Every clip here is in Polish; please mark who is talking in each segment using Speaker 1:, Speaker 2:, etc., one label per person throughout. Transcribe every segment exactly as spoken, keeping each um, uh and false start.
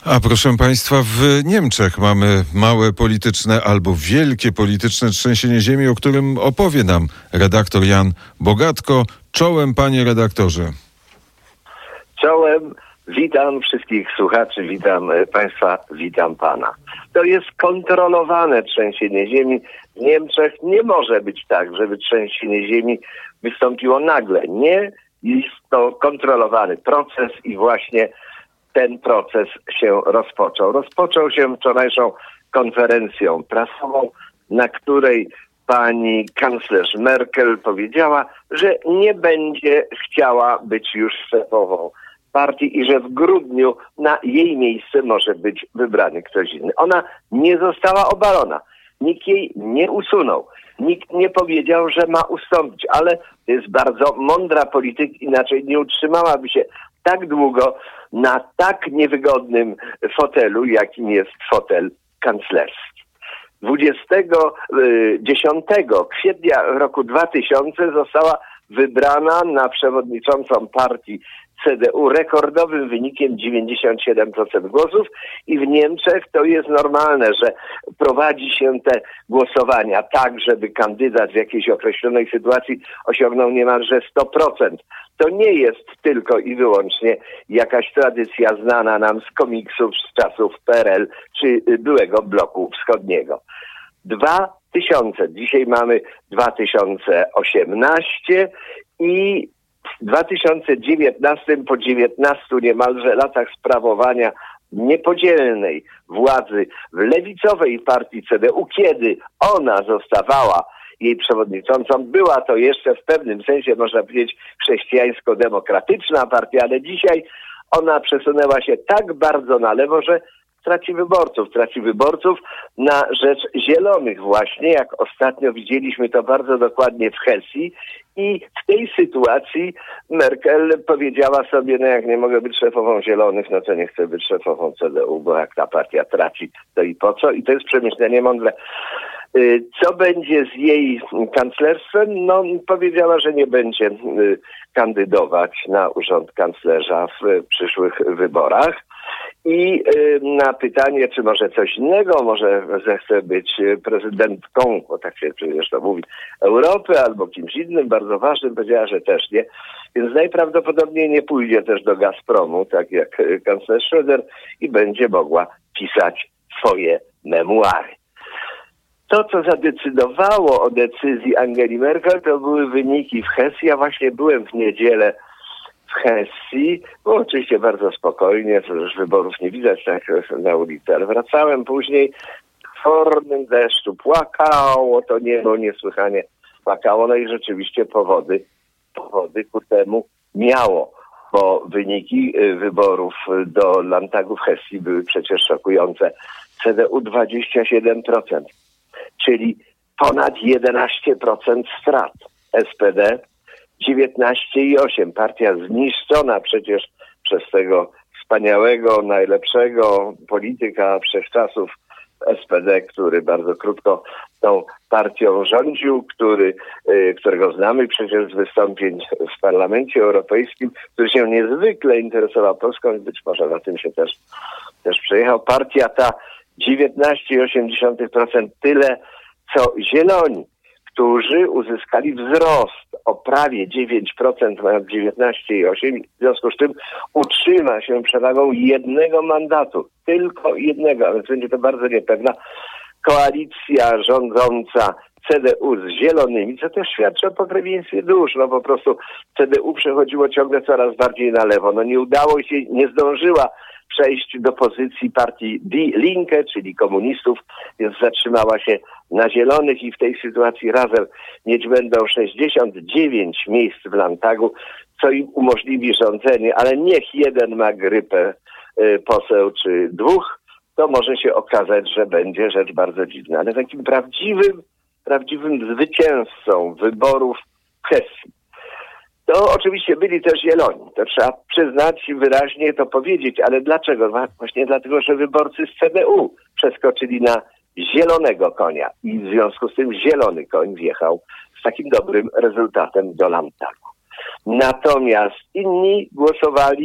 Speaker 1: A proszę państwa, w Niemczech mamy małe polityczne albo wielkie polityczne trzęsienie ziemi, o którym opowie nam redaktor Jan Bogatko. Czołem, panie redaktorze.
Speaker 2: Czołem, witam wszystkich słuchaczy, witam państwa, witam pana. To jest kontrolowane trzęsienie ziemi. W Niemczech nie może być tak, żeby trzęsienie ziemi wystąpiło nagle. Nie, jest to kontrolowany proces i właśnie ten proces się rozpoczął. Rozpoczął się wczorajszą konferencją prasową, na której pani kanclerz Merkel powiedziała, że nie będzie chciała być już szefową partii i że w grudniu na jej miejsce może być wybrany ktoś inny. Ona nie została obalona. Nikt jej nie usunął. Nikt nie powiedział, że ma ustąpić, ale to jest bardzo mądra polityka, inaczej nie utrzymałaby się tak długo na tak niewygodnym fotelu, jakim jest fotel kanclerski. dwudziestego dziesiątego kwietnia roku dwa tysiące została wybrana na przewodniczącą partii C D U rekordowym wynikiem dziewięćdziesiąt siedem procent głosów i w Niemczech to jest normalne, że prowadzi się te głosowania tak, żeby kandydat w jakiejś określonej sytuacji osiągnął niemalże sto procent. To nie jest tylko i wyłącznie jakaś tradycja znana nam z komiksów z czasów P R L czy byłego bloku wschodniego. dwa tysiące, dzisiaj mamy dwa tysiące osiemnaście i w dwa tysiące dziewiętnastym po dziewiętnastu niemalże latach sprawowania niepodzielnej władzy w lewicowej partii C D U, kiedy ona zostawała jej przewodniczącą, była to jeszcze w pewnym sensie, można powiedzieć, chrześcijańsko-demokratyczna partia, ale dzisiaj ona przesunęła się tak bardzo na lewo, że traci wyborców, traci wyborców na rzecz zielonych właśnie, jak ostatnio widzieliśmy to bardzo dokładnie w Hesji i w tej sytuacji Merkel powiedziała sobie, no jak nie mogę być szefową zielonych, no to nie chcę być szefową C D U, bo jak ta partia traci, to i po co? I to jest przemyślenie mądre. Co będzie z jej kanclerstwem? No powiedziała, że nie będzie kandydować na urząd kanclerza w przyszłych wyborach. I na pytanie, czy może coś innego, może zechce być prezydentką, bo tak się przecież to mówi, Europy albo kimś innym, bardzo ważnym, powiedziała, że też nie. Więc najprawdopodobniej nie pójdzie też do Gazpromu, tak jak kanclerz Schröder i będzie mogła pisać swoje memuary. To, co zadecydowało o decyzji Angeli Merkel, to były wyniki w Hesji. Ja właśnie byłem w niedzielę w Hesji. Było oczywiście bardzo spokojnie, to już wyborów nie widać tak na ulicy, ale wracałem później w fornym deszczu. Płakało to niebo, niesłychanie płakało. No i rzeczywiście powody, powody ku temu miało, bo wyniki wyborów do Landtagu w Hesji były przecież szokujące. C D U dwadzieścia siedem procent, czyli ponad jedenaście procent strat. S P D dziewiętnaście i osiem. Partia zniszczona przecież przez tego wspaniałego, najlepszego polityka wszechczasów S P D, który bardzo krótko tą partią rządził, który, y, którego znamy przecież z wystąpień w Parlamencie Europejskim, który się niezwykle interesował Polską i być może na tym się też, też przejechał. Partia ta dziewiętnaście i osiem procent, tyle co Zieloni, którzy uzyskali wzrost o prawie dziewięć procent, mając dziewiętnaście i osiem procent, w związku z czym utrzyma się przewagą jednego mandatu, tylko jednego, a więc będzie to bardzo niepewna koalicja rządząca C D U z Zielonymi, co też świadczy o pokrewieństwie dusz. No po prostu C D U przechodziło ciągle coraz bardziej na lewo. No nie udało się, nie zdążyła przejść do pozycji partii Die Linke, czyli komunistów, więc zatrzymała się na Zielonych i w tej sytuacji razem mieć będą sześćdziesiąt dziewięć miejsc w Landtagu, co im umożliwi rządzenie, ale niech jeden ma grypę y, poseł czy dwóch, to może się okazać, że będzie rzecz bardzo dziwna. Ale takim prawdziwym, prawdziwym zwycięzcą wyborów w Hesji to oczywiście byli też Zieloni. To trzeba przyznać i wyraźnie to powiedzieć. Ale dlaczego? Właśnie dlatego, że wyborcy z C D U przeskoczyli na zielonego konia i w związku z tym zielony koń wjechał z takim dobrym rezultatem do Landtagu. Natomiast inni głosowali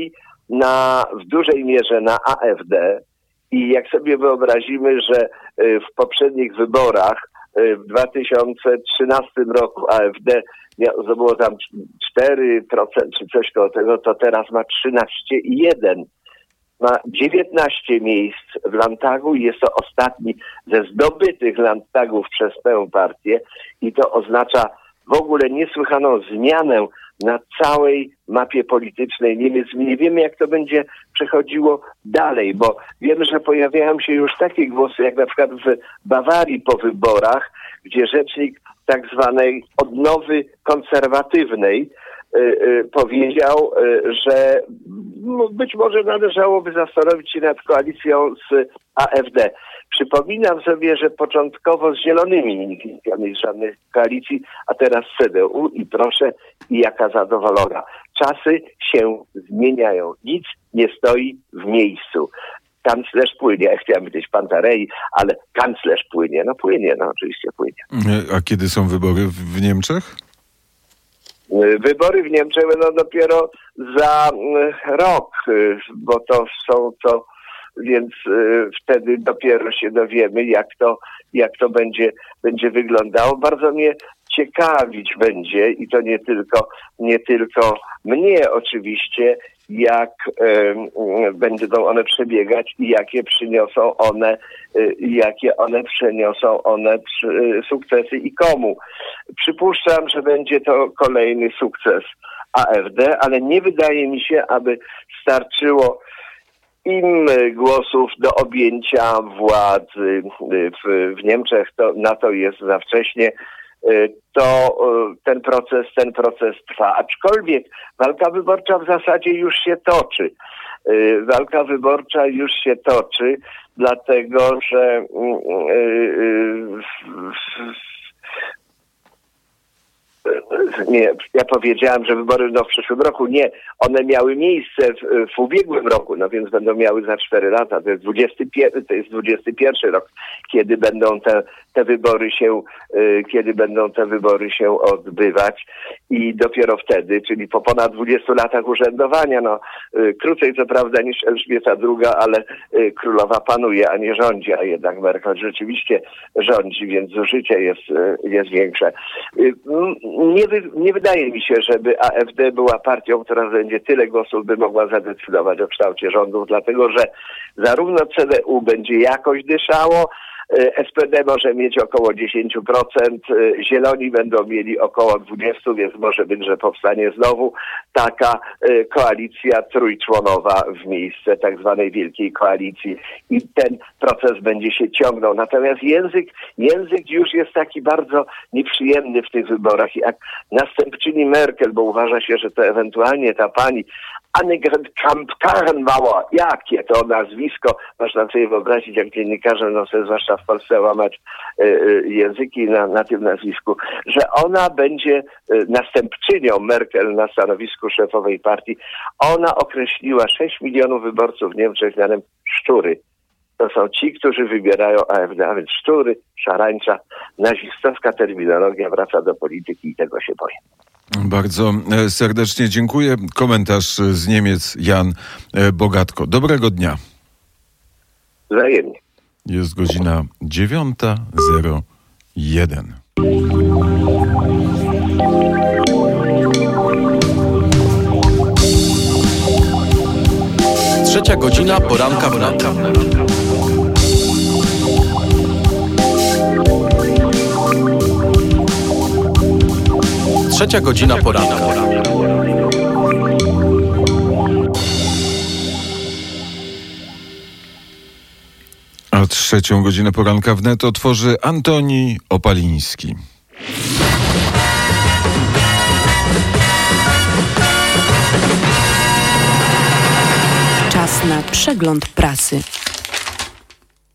Speaker 2: na, w dużej mierze na A F D i jak sobie wyobrazimy, że w poprzednich wyborach w dwa tysiące trzynastym roku A F D zdobyło tam cztery procent czy coś koło tego, to teraz ma trzynaście i jeden procent. Ma dziewiętnaście miejsc w Landtagu i jest to ostatni ze zdobytych Landtagów przez tę partię i to oznacza w ogóle niesłychaną zmianę na całej mapie politycznej Niemiec. Nie wiemy, jak to będzie przechodziło dalej, bo wiemy, że pojawiają się już takie głosy, jak na przykład w Bawarii po wyborach, gdzie rzecznik tak zwanej odnowy konserwatywnej y, y, powiedział, y, że być może należałoby zastanowić się nad koalicją z A F D. Przypominam sobie, że początkowo z Zielonymi nikt nie chciał mieć żadnej koalicji, a teraz z C D U i proszę, i jaka zadowolona. Czasy się zmieniają. Nic nie stoi w miejscu. Kanclerz płynie. Ja chciałem powiedzieć Pantarei, ale kanclerz płynie. No płynie, no oczywiście płynie.
Speaker 1: A kiedy są wybory w Niemczech?
Speaker 2: Wybory w Niemczech będą dopiero za rok, bo to są to, więc wtedy dopiero się dowiemy, jak to, jak to będzie, będzie wyglądało. Bardzo mnie ciekawić będzie i to nie tylko, nie tylko mnie oczywiście, jak y, będą one przebiegać i jakie przyniosą one, y, jakie one przyniosą one przy, y, sukcesy i komu. Przypuszczam, że będzie to kolejny sukces A F D, ale nie wydaje mi się, aby starczyło im głosów do objęcia władzy w, w Niemczech. To, na to jest za wcześnie. To ten proces, ten proces trwa. Aczkolwiek walka wyborcza w zasadzie już się toczy. Walka wyborcza już się toczy, dlatego że nie, ja powiedziałem, że wybory będą w przyszłym roku. Nie, one miały miejsce w, w ubiegłym roku, no więc będą miały za cztery lata. To jest dwudziesty pierwszy, to jest dwudziesty pierwszy rok, kiedy będą te, te wybory się, y, kiedy będą te wybory się odbywać i dopiero wtedy, czyli po ponad dwudziestu latach urzędowania, no y, krócej co prawda niż Elżbieta druga, ale y, królowa panuje, a nie rządzi, a jednak Merkel rzeczywiście rządzi, więc zużycie jest, y, jest większe. Y, Nie, wy, nie wydaje mi się, żeby A F D była partią, która będzie tyle głosów, by mogła zadecydować o kształcie rządów, dlatego że zarówno C D U będzie jakoś dyszało, S P D może mieć około dziesięć procent, Zieloni będą mieli około dwadzieścia procent, więc może być, że powstanie znowu taka koalicja trójczłonowa w miejsce tak zwanej wielkiej koalicji i ten proces będzie się ciągnął. Natomiast język, język już jest taki bardzo nieprzyjemny w tych wyborach. Jak następczyni Merkel, bo uważa się, że to ewentualnie ta pani Annegret Kramp-Karrenbauer, jakie to nazwisko, można sobie wyobrazić, jak dziennikarze, no sobie zwłaszcza w Polsce łamać y, y, języki na, na tym nazwisku, że ona będzie y, następczynią Merkel na stanowisku szefowej partii. Ona określiła sześć milionów wyborców w Niemczech mianem szczury. To są ci, którzy wybierają A F D, a więc szczury, szarańcza, nazistowska terminologia wraca do polityki i tego się boję.
Speaker 1: Bardzo serdecznie dziękuję. Komentarz z Niemiec Jan Bogatko. Dobrego dnia.
Speaker 2: Wzajemnie.
Speaker 1: Jest godzina dziewiąta zero jeden.
Speaker 3: Trzecia godzina poranka wnet. Trzecia godzina poranka.
Speaker 1: A trzecią godzinę poranka wnet otworzy Antoni Opaliński.
Speaker 4: Czas na przegląd prasy.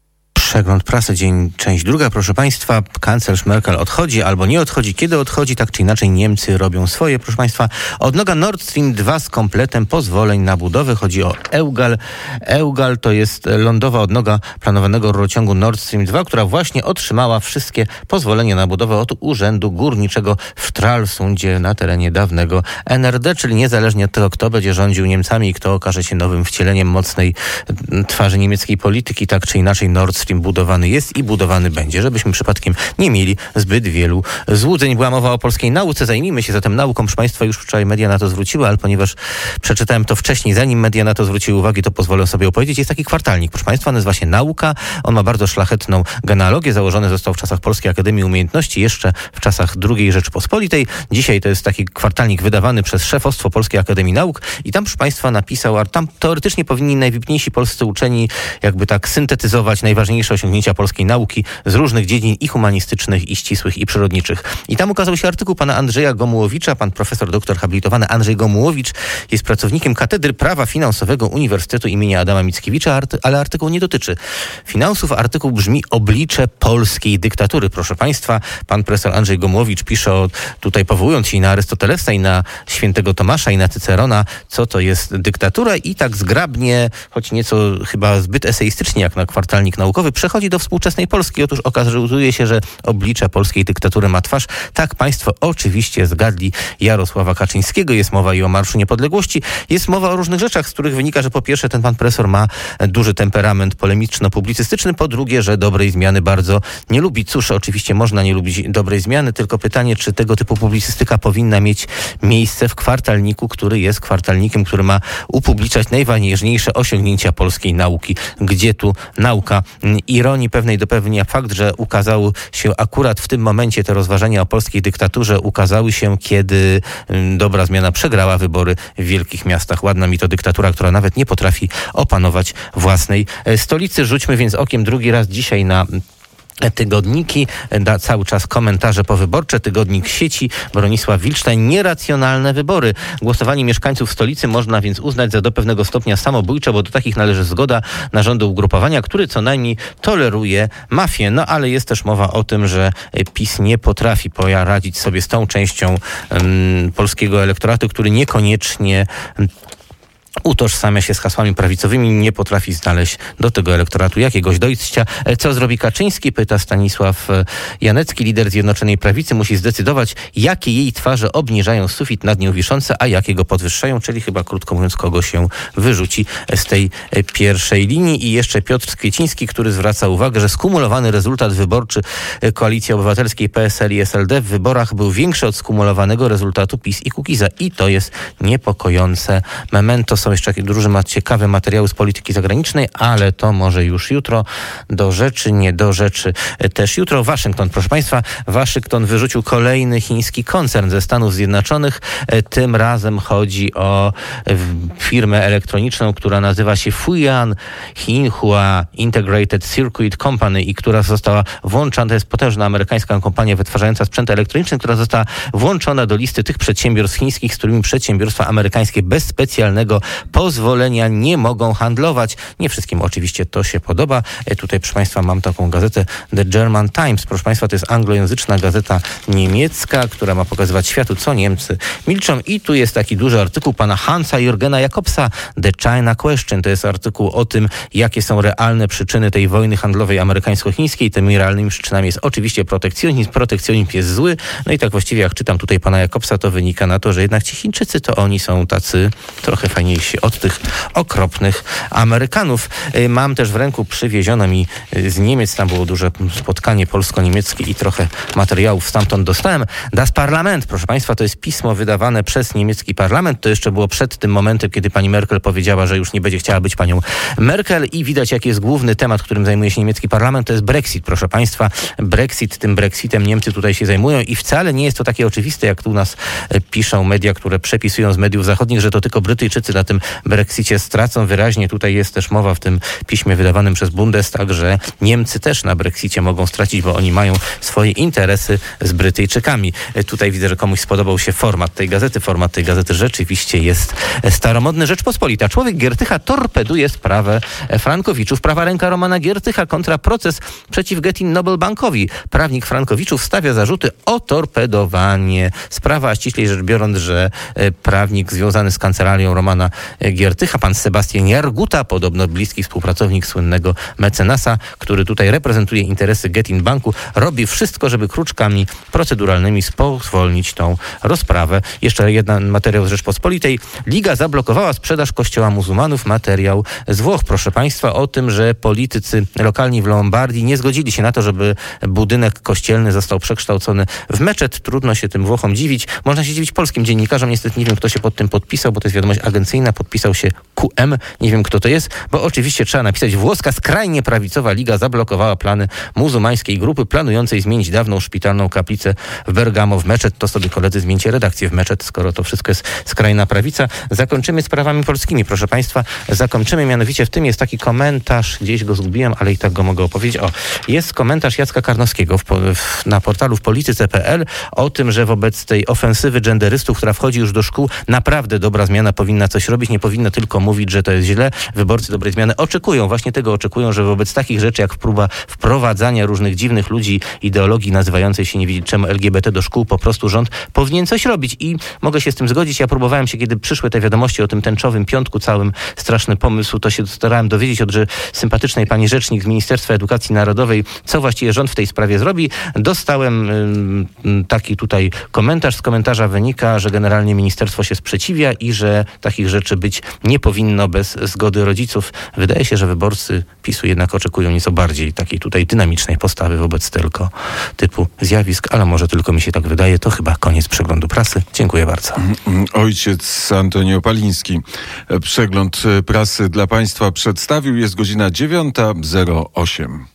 Speaker 4: Przegląd prasy, dzień, część druga. Proszę Państwa, kanclerz Merkel odchodzi albo nie odchodzi. Kiedy odchodzi, tak czy inaczej Niemcy robią swoje. Proszę Państwa, odnoga Nord Stream dwa z kompletem pozwoleń na budowę. Chodzi o EUGAL. EUGAL to jest lądowa odnoga planowanego rurociągu Nord Stream dwa, która właśnie otrzymała wszystkie pozwolenia na budowę od Urzędu Górniczego w Stralsundzie na terenie dawnego N R D, czyli niezależnie od tego, kto będzie rządził Niemcami i kto okaże się nowym wcieleniem mocnej twarzy niemieckiej polityki, tak czy inaczej Nord Stream budowany jest i budowany będzie, żebyśmy przypadkiem nie mieli zbyt wielu złudzeń. Była mowa o polskiej nauce, zajmijmy się zatem nauką. Proszę Państwa, już wczoraj media na to zwróciły, ale ponieważ przeczytałem to wcześniej, zanim media na to zwróciły uwagę, to pozwolę sobie opowiedzieć. Jest taki kwartalnik, proszę Państwa, nazywa się Nauka. On ma bardzo szlachetną genealogię. Założony został w czasach Polskiej Akademii Umiejętności, jeszcze w czasach drugiej Rzeczypospolitej. Dzisiaj to jest taki kwartalnik wydawany przez szefostwo Polskiej Akademii Nauk i tam, proszę Państwa, napisał, a tam teoretycznie powinni najwybitniejsi polscy uczeni jakby tak syntetyzować najważniejsze osiągnięcia polskiej nauki z różnych dziedzin i humanistycznych, i ścisłych, i przyrodniczych. I tam ukazał się artykuł pana Andrzeja Gomułowicza. Pan profesor doktor habilitowany Andrzej Gomułowicz jest pracownikiem Katedry Prawa Finansowego Uniwersytetu imienia Adama Mickiewicza, ale artykuł nie dotyczy finansów. Artykuł brzmi Oblicze polskiej dyktatury. Proszę Państwa, pan profesor Andrzej Gomułowicz pisze o, tutaj powołując się i na Arystotelesa, i na świętego Tomasza, i na Cycerona, co to jest dyktatura, i tak zgrabnie, choć nieco chyba zbyt eseistycznie jak na kwartalnik naukowy, przechodzi do współczesnej Polski. Otóż okazuje się, że oblicze polskiej dyktatury ma twarz. Tak, Państwo oczywiście zgadli Jarosława Kaczyńskiego. Jest mowa i o Marszu Niepodległości. Jest mowa o różnych rzeczach, z których wynika, że po pierwsze ten pan profesor ma duży temperament polemiczno-publicystyczny, po drugie, że dobrej zmiany bardzo nie lubi. Cóż, oczywiście można nie lubić dobrej zmiany, tylko pytanie, czy tego typu publicystyka powinna mieć miejsce w kwartalniku, który jest kwartalnikiem, który ma upubliczać najważniejsze osiągnięcia polskiej nauki. Gdzie tu nauka? Ironii pewnej dopełnia fakt, że ukazał się akurat w tym momencie te rozważania o polskiej dyktaturze ukazały się, kiedy dobra zmiana przegrała wybory w wielkich miastach. Ładna mi to dyktatura, która nawet nie potrafi opanować własnej stolicy. Rzućmy więc okiem drugi raz dzisiaj na tygodniki, da cały czas komentarze powyborcze. Tygodnik Sieci, Bronisław Wilczstein. Nieracjonalne wybory. Głosowanie mieszkańców stolicy można więc uznać za do pewnego stopnia samobójcze, bo do takich należy zgoda narządu ugrupowania, który co najmniej toleruje mafię. No ale jest też mowa o tym, że PiS nie potrafi poradzić sobie z tą częścią um, polskiego elektoratu, który niekoniecznie utożsamia się z hasłami prawicowymi, nie potrafi znaleźć do tego elektoratu jakiegoś dojścia. Co zrobi Kaczyński? Pyta Stanisław Janecki. Lider Zjednoczonej Prawicy musi zdecydować, jakie jej twarze obniżają sufit nad nią wiszące, a jakie go podwyższają, czyli chyba krótko mówiąc, kogo się wyrzuci z tej pierwszej linii. I jeszcze Piotr Kwieciński, który zwraca uwagę, że skumulowany rezultat wyborczy Koalicji Obywatelskiej P S L i S L D w wyborach był większy od skumulowanego rezultatu PiS i Kukiza. I to jest niepokojące memento. Są jeszcze różne ciekawe materiały z polityki zagranicznej, ale to może już jutro. Do rzeczy, nie do rzeczy też jutro. Waszyngton, proszę Państwa, Waszyngton wyrzucił kolejny chiński koncern ze Stanów Zjednoczonych. Tym razem chodzi o firmę elektroniczną, która nazywa się Fujian Xinhua Integrated Circuit Company i która została włączona, to jest potężna amerykańska kompania wytwarzająca sprzęt elektroniczny, która została włączona do listy tych przedsiębiorstw chińskich, z którymi przedsiębiorstwa amerykańskie bez specjalnego pozwolenia nie mogą handlować. Nie wszystkim oczywiście to się podoba. Tutaj, proszę Państwa, mam taką gazetę The German Times. Proszę Państwa, to jest anglojęzyczna gazeta niemiecka, która ma pokazywać światu, co Niemcy milczą. I tu jest taki duży artykuł pana Hansa Jürgena Jakobsa, The China Question. To jest artykuł o tym, jakie są realne przyczyny tej wojny handlowej amerykańsko-chińskiej. Tymi realnymi przyczynami jest oczywiście protekcjonizm. Protekcjonizm jest zły. No i tak właściwie, jak czytam tutaj pana Jakobsa, to wynika na to, że jednak ci Chińczycy to oni są tacy trochę fajniejsi od tych okropnych Amerykanów. Mam też w ręku, przywieziono mi z Niemiec, tam było duże spotkanie polsko-niemieckie i trochę materiałów stamtąd dostałem. Das Parlament, proszę Państwa, to jest pismo wydawane przez niemiecki parlament. To jeszcze było przed tym momentem, kiedy pani Merkel powiedziała, że już nie będzie chciała być panią Merkel i widać, jaki jest główny temat, którym zajmuje się niemiecki parlament. To jest Brexit, proszę Państwa. Brexit, tym Brexitem Niemcy tutaj się zajmują i wcale nie jest to takie oczywiste, jak tu nas piszą media, które przepisują z mediów zachodnich, że to tylko Brytyjczycy na tym Brexicie stracą. Wyraźnie tutaj jest też mowa w tym piśmie wydawanym przez Bundestag, że Niemcy też na Brexicie mogą stracić, bo oni mają swoje interesy z Brytyjczykami. Tutaj widzę, że komuś spodobał się format tej gazety. Format tej gazety rzeczywiście jest staromodny. Rzeczpospolita. Człowiek Giertycha torpeduje sprawę Frankowiczów. Prawa ręka Romana Giertycha kontra proces przeciw Getin Noble Bankowi. Prawnik Frankowiczów stawia zarzuty o torpedowanie. Sprawa, a ściślej rzecz biorąc, że prawnik związany z kancelarią Romana Giertycha, pan Sebastian Jarguta, podobno bliski współpracownik słynnego mecenasa, który tutaj reprezentuje interesy Getin Banku, robi wszystko, żeby kruczkami proceduralnymi spowolnić tą rozprawę. Jeszcze jeden materiał z Rzeczpospolitej. Liga zablokowała sprzedaż kościoła muzułmanów. Materiał z Włoch, proszę państwa, o tym, że politycy lokalni w Lombardii nie zgodzili się na to, żeby budynek kościelny został przekształcony w meczet. Trudno się tym Włochom dziwić. Można się dziwić polskim dziennikarzom. Niestety nie wiem, kto się pod tym podpisał, bo to jest wiadomość agencyjna. Podpisał się Q M. Nie wiem, kto to jest, bo oczywiście trzeba napisać: włoska skrajnie prawicowa liga zablokowała plany muzułmańskiej grupy planującej zmienić dawną szpitalną kaplicę w Bergamo w meczet. To sobie koledzy zmieńcie redakcję w meczet, skoro to wszystko jest skrajna prawica. Zakończymy sprawami polskimi, proszę państwa. Zakończymy, mianowicie w tym jest taki komentarz, gdzieś go zgubiłem, ale i tak go mogę opowiedzieć. O, jest komentarz Jacka Karnowskiego w, w, na portalu w polityce kropka p l o tym, że wobec tej ofensywy genderystów, która wchodzi już do szkół, naprawdę dobra zmiana powinna coś robić, nie powinna tylko mówić, że to jest źle. Wyborcy dobrej zmiany oczekują, właśnie tego oczekują, że wobec takich rzeczy jak próba wprowadzania różnych dziwnych ludzi, ideologii nazywającej się nie wiedzieć czemu L G B T do szkół, po prostu rząd powinien coś robić i mogę się z tym zgodzić. Ja próbowałem się, kiedy przyszły te wiadomości o tym tęczowym piątku, całym straszny pomysł, to się starałem dowiedzieć od że sympatycznej pani rzecznik z Ministerstwa Edukacji Narodowej, co właściwie rząd w tej sprawie zrobi. Dostałem y, taki tutaj komentarz. Z komentarza wynika, że generalnie ministerstwo się sprzeciwia i że takich rzeczy być nie powinno bez zgody rodziców. Wydaje się, że wyborcy PiSu jednak oczekują nieco bardziej takiej tutaj dynamicznej postawy wobec tylko typu zjawisk, ale może tylko mi się tak wydaje. To chyba koniec przeglądu prasy. Dziękuję bardzo.
Speaker 1: Ojciec Antoni Opaliński przegląd prasy dla państwa przedstawił. Jest godzina dziewiąta zero osiem.